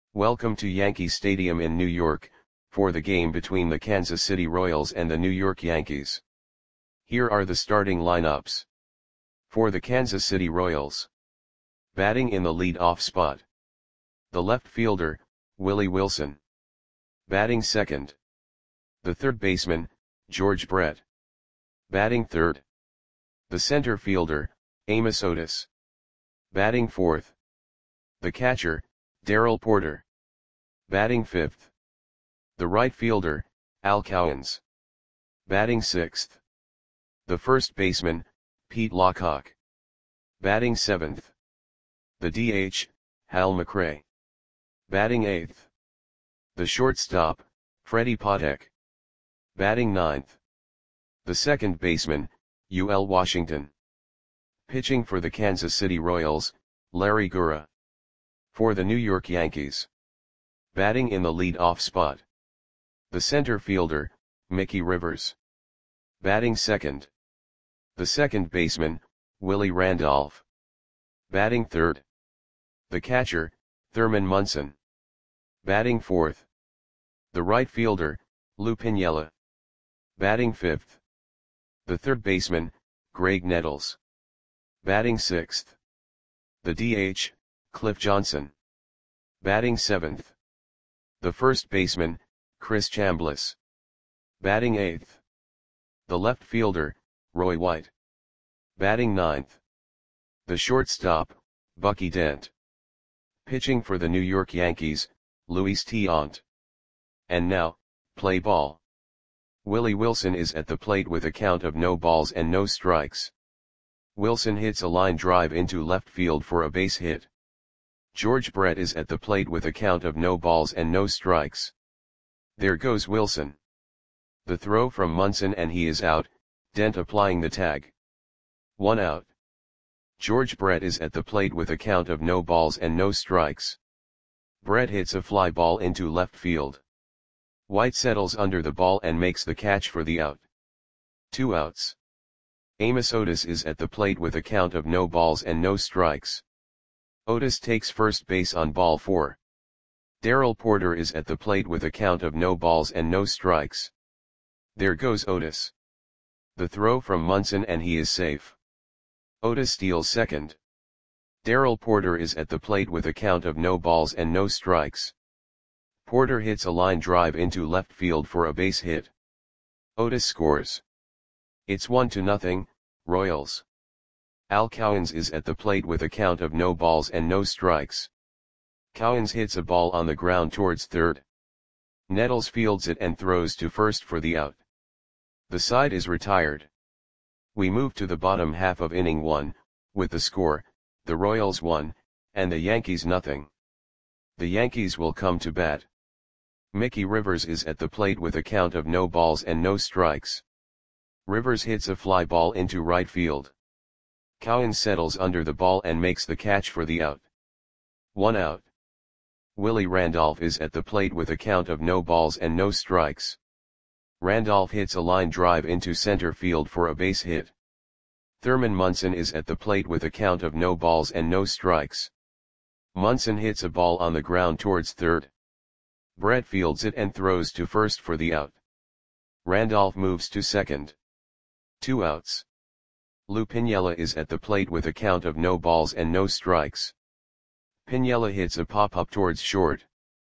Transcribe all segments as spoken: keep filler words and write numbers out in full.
Welcome to Yankee Stadium in New York, for the game between the Kansas City Royals and the New York Yankees. Here are the starting lineups. For the Kansas City Royals. Batting in the lead-off spot. The left fielder, Willie Wilson. Batting second. The third baseman, George Brett. Batting third. The center fielder, Amos Otis. Batting fourth. The catcher, Darrell Porter. Batting fifth. The right fielder, Al Cowens. Batting sixth. The first baseman, Pete Lockhart. Batting seventh. The D H, Hal McRae. Batting eighth. The shortstop, Freddie Patek. Batting ninth. The second baseman, U L Washington. Pitching for the Kansas City Royals, Larry Gura. For the New York Yankees. Batting in the lead-off spot. The center fielder, Mickey Rivers. Batting second. The second baseman, Willie Randolph. Batting third. The catcher, Thurman Munson. Batting fourth. The right fielder, Lou Piniella. Batting fifth. The third baseman, Greg Nettles. Batting sixth. The D H, Cliff Johnson. Batting seventh. The first baseman, Chris Chambliss. Batting eighth. The left fielder, Roy White. Batting ninth. The shortstop, Bucky Dent. Pitching for the New York Yankees, Luis Tiant. And now, play ball. Willie Wilson is at the plate with a count of no balls and no strikes. Wilson hits a line drive into left field for a base hit. George Brett is at the plate with a count of no balls and no strikes. There goes Wilson. The throw from Munson and he is out, Dent applying the tag. One out. George Brett is at the plate with a count of no balls and no strikes. Brett hits a fly ball into left field. White settles under the ball and makes the catch for the out. Two outs. Amos Otis is at the plate with a count of no balls and no strikes. Otis takes first base on ball four. Darrell Porter is at the plate with a count of no balls and no strikes. There goes Otis. The throw from Munson and he is safe. Otis steals second. Darrell Porter is at the plate with a count of no balls and no strikes. Porter hits a line drive into left field for a base hit. Otis scores. It's one to nothing, Royals. Al Cowens is at the plate with a count of no balls and no strikes. Cowens hits a ball on the ground towards third. Nettles fields it and throws to first for the out. The side is retired. We move to the bottom half of inning one, with the score, the Royals one, and the Yankees nothing. The Yankees will come to bat. Mickey Rivers is at the plate with a count of no balls and no strikes. Rivers hits a fly ball into right field. Cowens settles under the ball and makes the catch for the out. One out. Willie Randolph is at the plate with a count of no balls and no strikes. Randolph hits a line drive into center field for a base hit. Thurman Munson is at the plate with a count of no balls and no strikes. Munson hits a ball on the ground towards third. Brett fields it and throws to first for the out. Randolph moves to second. Two outs. Lou Piniella is at the plate with a count of no balls and no strikes. Piniella hits a pop-up towards short.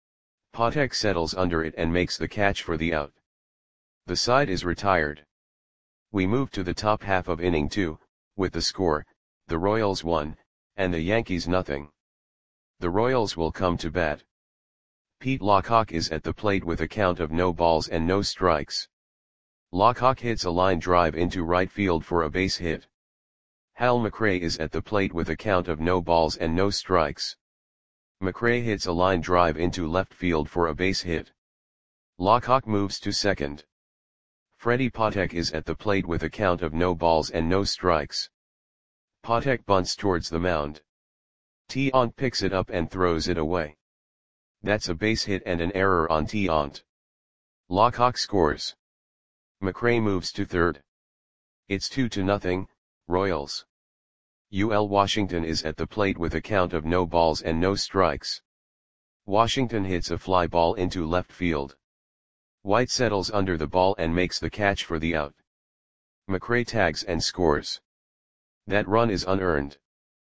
Patek settles under it and makes the catch for the out. The side is retired. We move to the top half of inning two, with the score, the Royals one, and the Yankees nothing. The Royals will come to bat. Pete Lockhart is at the plate with a count of no balls and no strikes. Lockhart hits a line drive into right field for a base hit. Hal McRae is at the plate with a count of no balls and no strikes. McRae hits a line drive into left field for a base hit. Lockhart moves to second. Freddie Patek is at the plate with a count of no balls and no strikes. Patek bunts towards the mound. Tiant picks it up and throws it away. That's a base hit and an error on Tiant. Lockhart scores. McRae moves to third. It's two to nothing, Royals. U L Washington is at the plate with a count of no balls and no strikes. Washington hits a fly ball into left field. White settles under the ball and makes the catch for the out. McRae tags and scores. That run is unearned.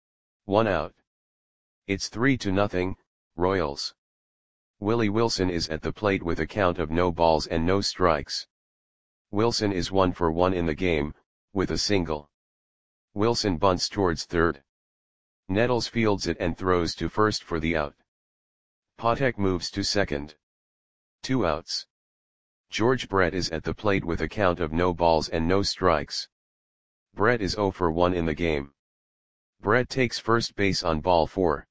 One out. It's three to nothing, Royals. Willie Wilson is at the plate with a count of no balls and no strikes. Wilson is one for one in the game, with a single. Wilson bunts towards third. Nettles fields it and throws to first for the out. Patek moves to second. Two outs. George Brett is at the plate with a count of no balls and no strikes. Brett is zero for one in the game. Brett takes first base on ball four.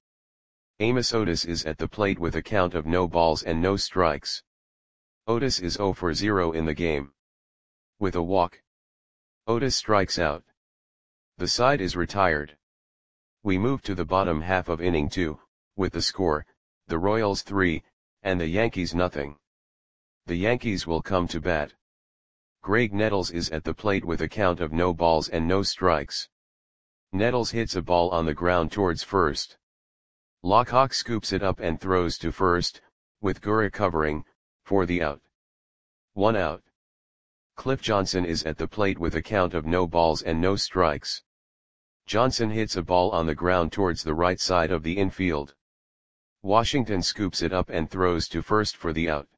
Amos Otis is at the plate with a count of no balls and no strikes. Otis is zero for zero in the game. With a walk, Otis strikes out. The side is retired. We move to the bottom half of inning two, with the score, the Royals three, and the Yankees nothing. The Yankees will come to bat. Greg Nettles is at the plate with a count of no balls and no strikes. Nettles hits a ball on the ground towards first. Lockhawk scoops it up and throws to first, with Gura covering, for the out. One out. Cliff Johnson is at the plate with a count of no balls and no strikes. Johnson hits a ball on the ground towards the right side of the infield. Washington scoops it up and throws to first for the out.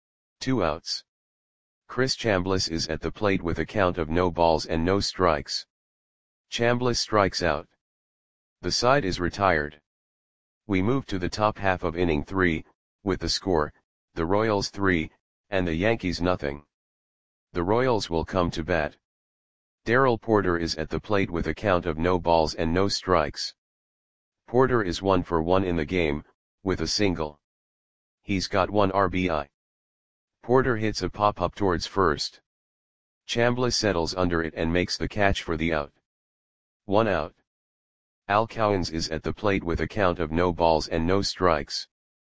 Two outs. Chris Chambliss is at the plate with a count of no balls and no strikes. Chambliss strikes out. The side is retired. We move to the top half of inning three, with the score, the Royals three, and the Yankees nothing. The Royals will come to bat. Darrell Porter is at the plate with a count of no balls and no strikes. Porter is one for one in the game, with a single. He's got one R B I. Porter hits a pop-up towards first. Chambliss settles under it and makes the catch for the out. One out. Al Cowens is at the plate with a count of no balls and no strikes.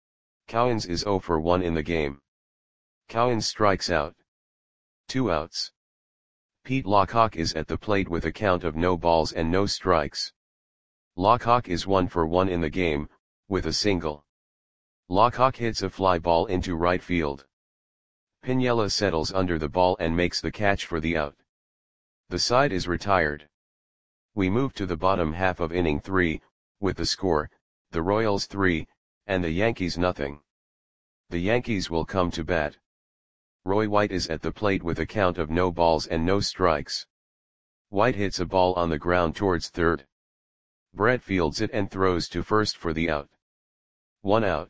Cowens is zero for one in the game. Cowens strikes out. Two outs. Pete Lockhawk is at the plate with a count of no balls and no strikes. Lockhawk is one for one in the game, with a single. Lockhawk hits a fly ball into right field. Piniella settles under the ball and makes the catch for the out. The side is retired. We move to the bottom half of inning three, with the score, the Royals three, and the Yankees nothing. The Yankees will come to bat. Roy White is at the plate with a count of no balls and no strikes. White hits a ball on the ground towards third. Brett fields it and throws to first for the out. One out.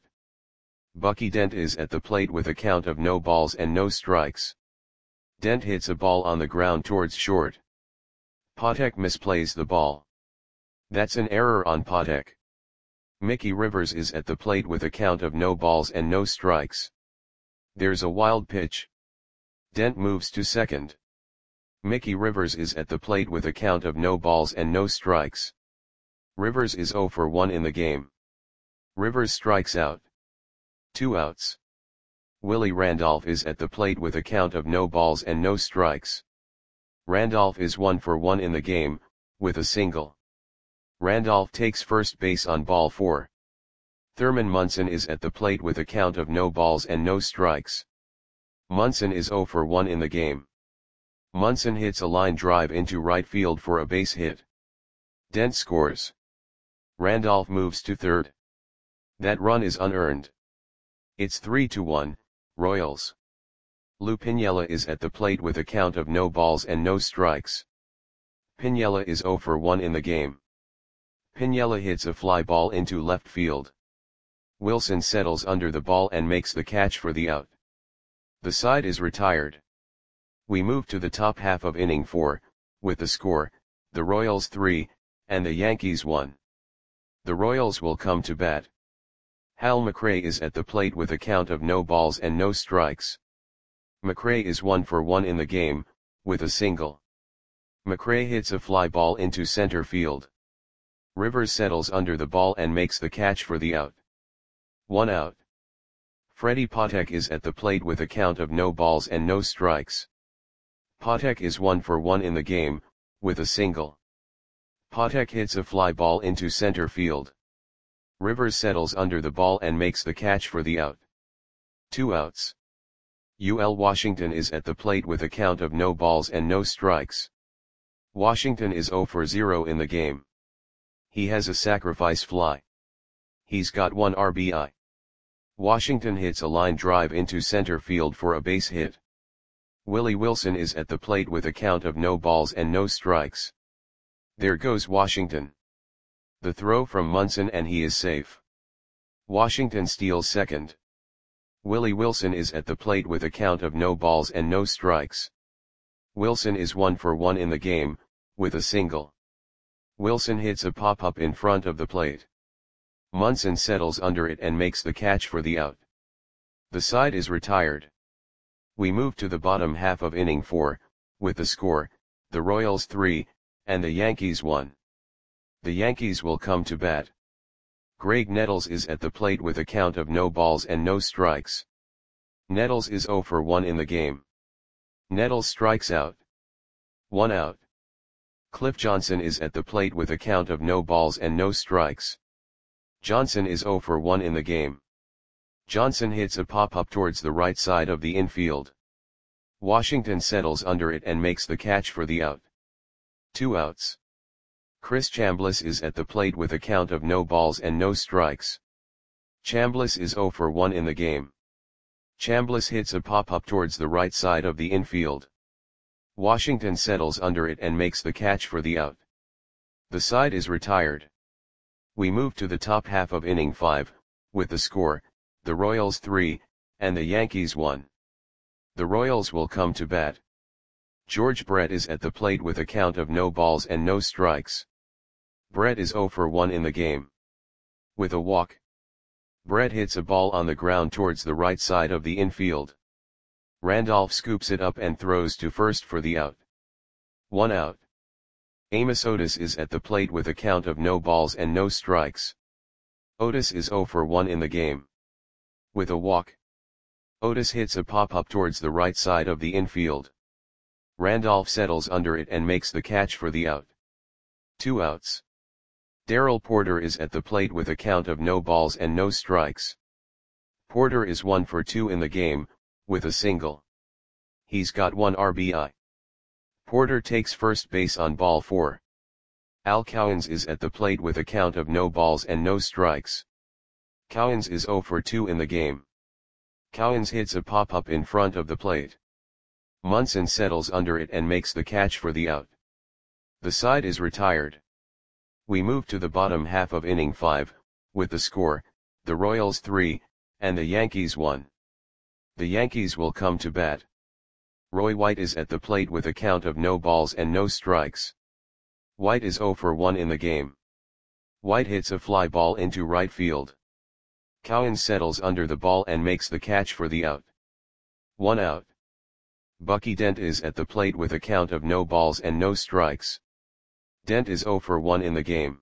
Bucky Dent is at the plate with a count of no balls and no strikes. Dent hits a ball on the ground towards short. Patek misplays the ball. That's an error on Patek. Mickey Rivers is at the plate with a count of no balls and no strikes. There's a wild pitch. Dent moves to second. Mickey Rivers is at the plate with a count of no balls and no strikes. Rivers is zero for one in the game. Rivers strikes out. Two outs. Willie Randolph is at the plate with a count of no balls and no strikes. Randolph is one for one in the game, with a single. Randolph takes first base on ball four. Thurman Munson is at the plate with a count of no balls and no strikes. Munson is zero for one in the game. Munson hits a line drive into right field for a base hit. Dent scores. Randolph moves to third. That run is unearned. It's three to one, Royals. Lou Piniella is at the plate with a count of no balls and no strikes. Piniella is zero for one in the game. Piniella hits a fly ball into left field. Wilson settles under the ball and makes the catch for the out. The side is retired. We move to the top half of inning four, with the score, the Royals three, and the Yankees one. The Royals will come to bat. Hal McRae is at the plate with a count of no balls and no strikes. McRae is one for one in the game, with a single. McRae hits a fly ball into center field. Rivers settles under the ball and makes the catch for the out. One out. Freddie Patek is at the plate with a count of no balls and no strikes. Patek is one for one in the game, with a single. Patek hits a fly ball into center field. Rivers settles under the ball and makes the catch for the out. Two outs. U L Washington is at the plate with a count of no balls and no strikes. Washington is zero for zero in the game. He has a sacrifice fly. He's got one R B I. Washington hits a line drive into center field for a base hit. Willie Wilson is at the plate with a count of no balls and no strikes. There goes Washington. The throw from Munson and he is safe. Washington steals second. Willie Wilson is at the plate with a count of no balls and no strikes. Wilson is one for one in the game, with a single. Wilson hits a pop-up in front of the plate. Munson settles under it and makes the catch for the out. The side is retired. We move to the bottom half of inning four, with the score, the Royals three, and the Yankees one. The Yankees will come to bat. Greg Nettles is at the plate with a count of no balls and no strikes. Nettles is zero for one in the game. Nettles strikes out. One out. Cliff Johnson is at the plate with a count of no balls and no strikes. Johnson is zero for one in the game. Johnson hits a pop-up towards the right side of the infield. Washington settles under it and makes the catch for the out. Two outs. Chris Chambliss is at the plate with a count of no balls and no strikes. Chambliss is zero for one in the game. Chambliss hits a pop-up towards the right side of the infield. Washington settles under it and makes the catch for the out. The side is retired. We move to the top half of inning five, with the score, the Royals three, and the Yankees one. The Royals will come to bat. George Brett is at the plate with a count of no balls and no strikes. Brett is zero for one in the game. With a walk. Brett hits a ball on the ground towards the right side of the infield. Randolph scoops it up and throws to first for the out. One out. Amos Otis is at the plate with a count of no balls and no strikes. Otis is zero for one in the game. With a walk. Otis hits a pop-up towards the right side of the infield. Randolph settles under it and makes the catch for the out. Two outs. Darrell Porter is at the plate with a count of no balls and no strikes. Porter is one for two in the game, with a single. He's got one R B I. Porter takes first base on ball four. Al Cowens is at the plate with a count of no balls and no strikes. Cowens is zero for two in the game. Cowens hits a pop-up in front of the plate. Munson settles under it and makes the catch for the out. The side is retired. We move to the bottom half of inning five, with the score, the Royals three, and the Yankees one. The Yankees will come to bat. Roy White is at the plate with a count of no balls and no strikes. White is zero for one in the game. White hits a fly ball into right field. Cowens settles under the ball and makes the catch for the out. One out. Bucky Dent is at the plate with a count of no balls and no strikes. Dent is zero for one in the game.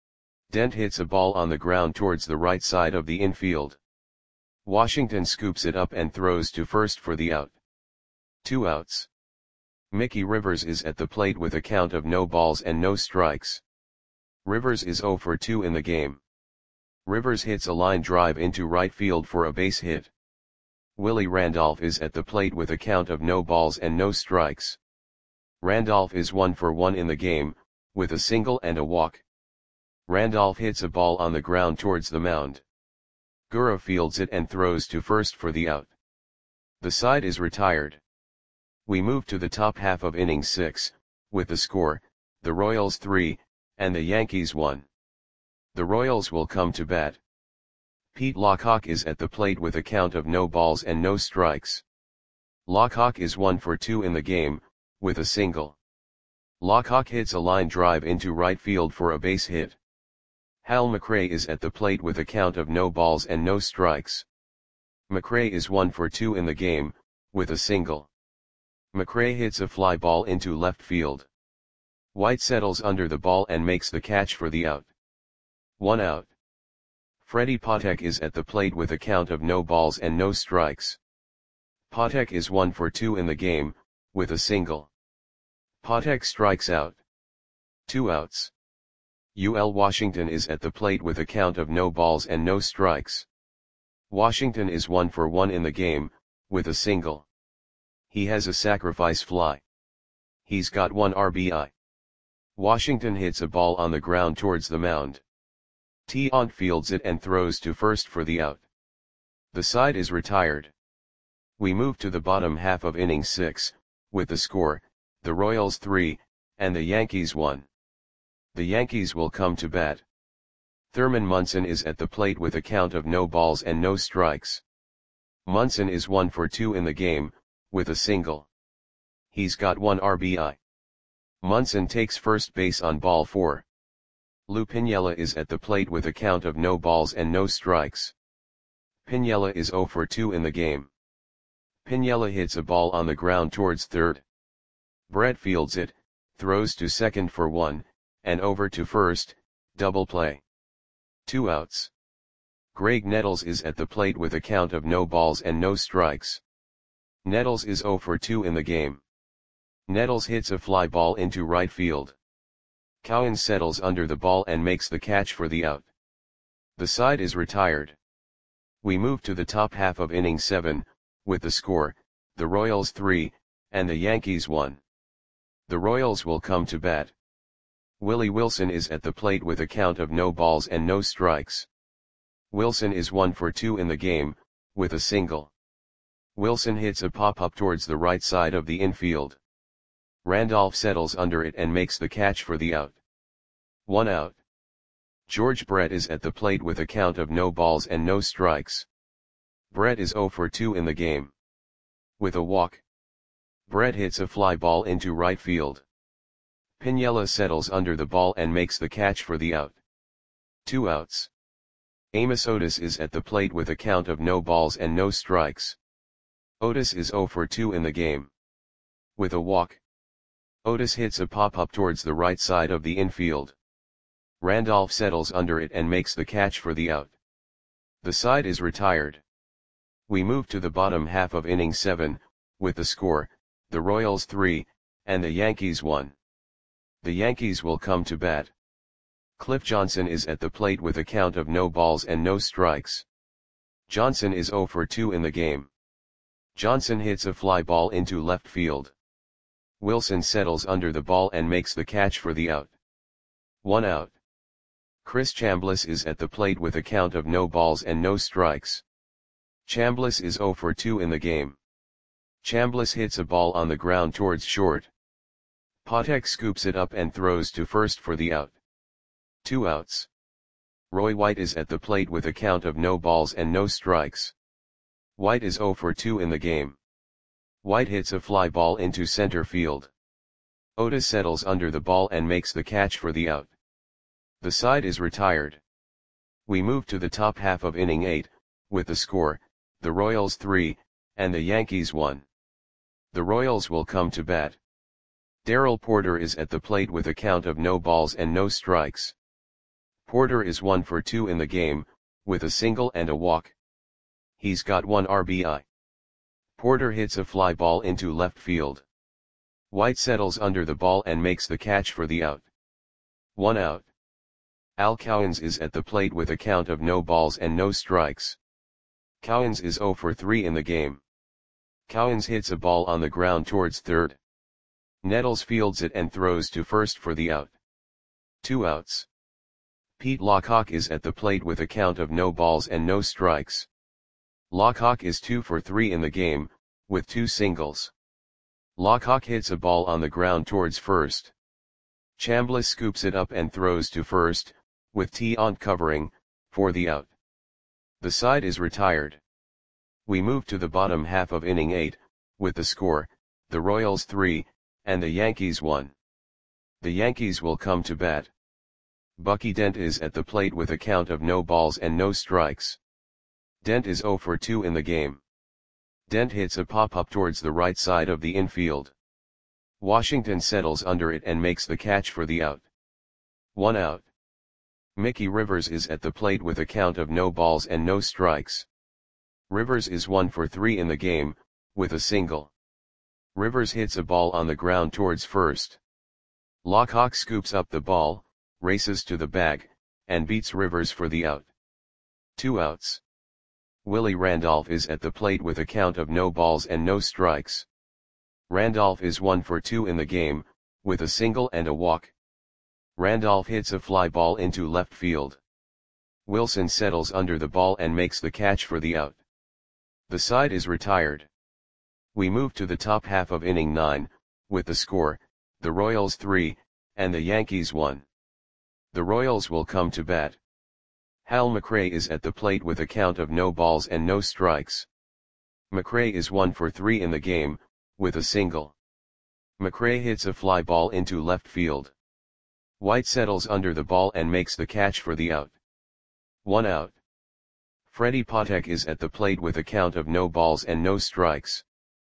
Dent hits a ball on the ground towards the right side of the infield. Washington scoops it up and throws to first for the out. Two outs. Mickey Rivers is at the plate with a count of no balls and no strikes. Rivers is zero for two in the game. Rivers hits a line drive into right field for a base hit. Willie Randolph is at the plate with a count of no balls and no strikes. Randolph is one for one in the game, with a single and a walk. Randolph hits a ball on the ground towards the mound. Gura fields it and throws to first for the out. The side is retired. We move to the top half of inning six, with the score, the Royals three, and the Yankees one. The Royals will come to bat. Pete Lockhawk is at the plate with a count of no balls and no strikes. Lockhawk is one for two in the game, with a single. Lockhawk hits a line drive into right field for a base hit. Hal McRae is at the plate with a count of no balls and no strikes. McRae is one for two in the game, with a single. McRae hits a fly ball into left field. White settles under the ball and makes the catch for the out. One out. Freddie Patek is at the plate with a count of no balls and no strikes. Patek is one for two in the game, with a single. Patek strikes out. Two outs. U L Washington is at the plate with a count of no balls and no strikes. Washington is one for one in the game, with a single. He has a sacrifice fly. He's got one R B I. Washington hits a ball on the ground towards the mound. Tiant fields it and throws to first for the out. The side is retired. We move to the bottom half of inning six, with the score, the Royals three, and the Yankees one. The Yankees will come to bat. Thurman Munson is at the plate with a count of no balls and no strikes. Munson is one for two in the game, with a single. He's got one R B I. Munson takes first base on ball four. Lou Piniella is at the plate with a count of no balls and no strikes. Piniella is zero for two in the game. Piniella hits a ball on the ground towards third. Brett fields it, throws to second for one, and over to first, double play. Two outs. Greg Nettles is at the plate with a count of no balls and no strikes. Nettles is zero for two in the game. Nettles hits a fly ball into right field. Cowan settles under the ball and makes the catch for the out. The side is retired. We move to the top half of inning seven, with the score, the Royals three, and the Yankees one. The Royals will come to bat. Willie Wilson is at the plate with a count of no balls and no strikes. Wilson is one for two in the game, with a single. Wilson hits a pop-up towards the right side of the infield. Randolph settles under it and makes the catch for the out. One out. George Brett is at the plate with a count of no balls and no strikes. Brett is zero for two in the game. With a walk. Brett hits a fly ball into right field. Piniella settles under the ball and makes the catch for the out. Two outs. Amos Otis is at the plate with a count of no balls and no strikes. Otis is zero for two in the game. With a walk. Otis hits a pop-up towards the right side of the infield. Randolph settles under it and makes the catch for the out. The side is retired. We move to the bottom half of inning seven, with the score, the Royals three, and the Yankees one. The Yankees will come to bat. Cliff Johnson is at the plate with a count of no balls and no strikes. Johnson is zero for two in the game. Johnson hits a fly ball into left field. Wilson settles under the ball and makes the catch for the out. One out. Chris Chambliss is at the plate with a count of no balls and no strikes. Chambliss is zero for two in the game. Chambliss hits a ball on the ground towards short. Patek scoops it up and throws to first for the out. Two outs. Roy White is at the plate with a count of no balls and no strikes. White is zero for two in the game. White hits a fly ball into center field. Otis settles under the ball and makes the catch for the out. The side is retired. We move to the top half of inning eight, with the score, the Royals three, and the Yankees one. The Royals will come to bat. Darrell Porter is at the plate with a count of no balls and no strikes. Porter is one for two in the game, with a single and a walk. He's got one R B I. Porter hits a fly ball into left field. White settles under the ball and makes the catch for the out. One out. Al Cowens is at the plate with a count of no balls and no strikes. Cowens is zero for three in the game. Cowens hits a ball on the ground towards third. Nettles fields it and throws to first for the out. Two outs. Pete Lockhawk is at the plate with a count of no balls and no strikes. Lockhawk is two for three in the game, with two singles. Lockhawk hits a ball on the ground towards first. Chambliss scoops it up and throws to first, with Tiant covering, for the out. The side is retired. We move to the bottom half of inning eight, with the score, the Royals three, and the Yankees one. The Yankees will come to bat. Bucky Dent is at the plate with a count of no balls and no strikes. Dent is zero for two in the game. Dent hits a pop-up towards the right side of the infield. Washington settles under it and makes the catch for the out. One out. Mickey Rivers is at the plate with a count of no balls and no strikes. Rivers is one for three in the game, with a single. Rivers hits a ball on the ground towards first. Lockhawk scoops up the ball, races to the bag, and beats Rivers for the out. Two outs. Willie Randolph is at the plate with a count of no balls and no strikes. Randolph is one for two in the game, with a single and a walk. Randolph hits a fly ball into left field. Wilson settles under the ball and makes the catch for the out. The side is retired. We move to the top half of inning nine, with the score, the Royals three, and the Yankees one. The Royals will come to bat. Hal McRae is at the plate with a count of no balls and no strikes. McRae is one for three in the game, with a single. McRae hits a fly ball into left field. White settles under the ball and makes the catch for the out. One out. Freddie Patek is at the plate with a count of no balls and no strikes.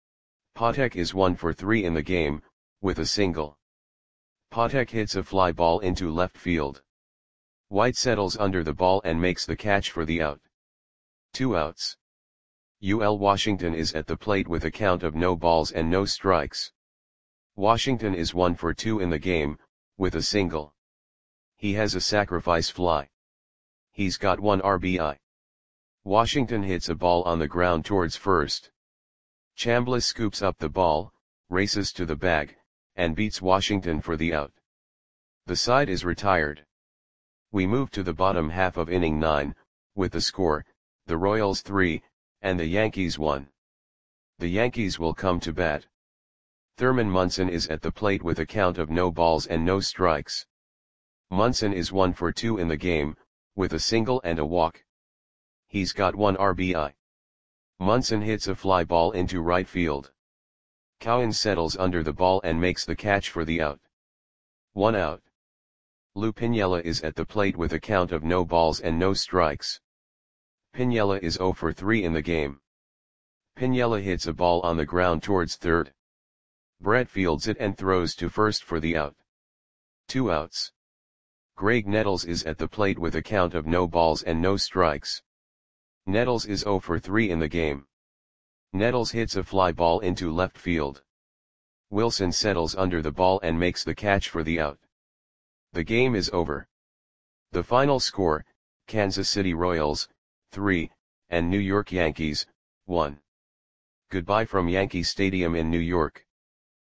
Patek is one for three in the game, with a single. Patek hits a fly ball into left field. White settles under the ball and makes the catch for the out. Two outs. U L Washington is at the plate with a count of no balls and no strikes. Washington is one for two in the game, with a single. He has a sacrifice fly. He's got one R B I. Washington hits a ball on the ground towards first. Chambliss scoops up the ball, races to the bag, and beats Washington for the out. The side is retired. We move to the bottom half of inning nine, with the score, the Royals three, and the Yankees one. The Yankees will come to bat. Thurman Munson is at the plate with a count of no balls and no strikes. Munson is one for two in the game, with a single and a walk. He's got one R B I. Munson hits a fly ball into right field. Cowan settles under the ball and makes the catch for the out. One out. Lou Piniella is at the plate with a count of no balls and no strikes. Piniella is zero for three in the game. Piniella hits a ball on the ground towards third. Brett fields it and throws to first for the out. Two outs. Greg Nettles is at the plate with a count of no balls and no strikes. Nettles is zero for three in the game. Nettles hits a fly ball into left field. Wilson settles under the ball and makes the catch for the out. The game is over. The final score, Kansas City Royals, three, and New York Yankees, one. Goodbye from Yankee Stadium in New York.